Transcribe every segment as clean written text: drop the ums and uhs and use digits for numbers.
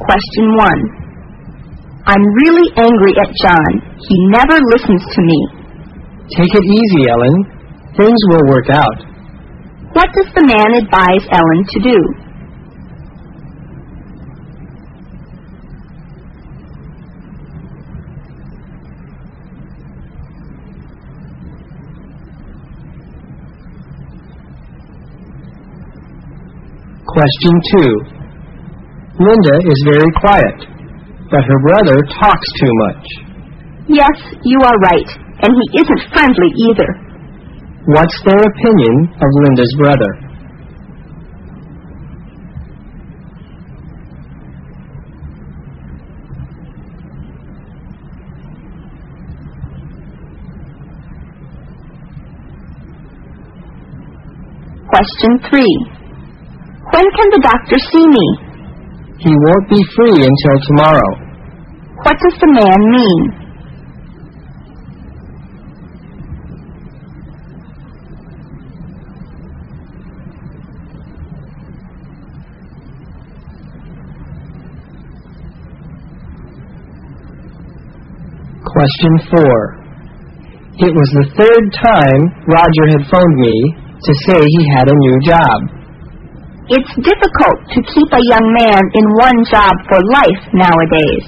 Question 1. I'm really angry at John. He never listens to me. Take it easy, Ellen. Things will work out. What does the man advise Ellen to do? Question 2. Linda is very quiet, but her brother talks too much. Yes, you are right, and he isn't friendly either. What's their opinion of Linda's brother? Question 3. When can the doctor see me? He won't be free until tomorrow. What does the man mean? Question 4. It was the third time Roger had phoned me to say he had a new job. It's difficult to keep a young man in one job for life nowadays.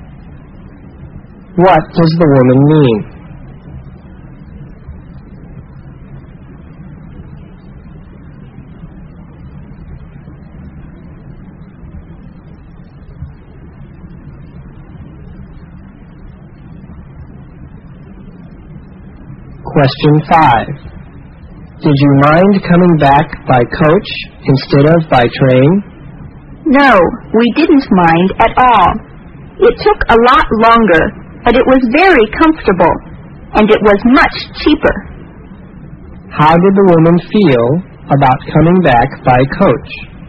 What does the woman mean? Question 5. Did you mind coming back by coach instead of by train? No, we didn't mind at all. It took a lot longer, but it was very comfortable, and it was much cheaper. How did the woman feel about coming back by coach?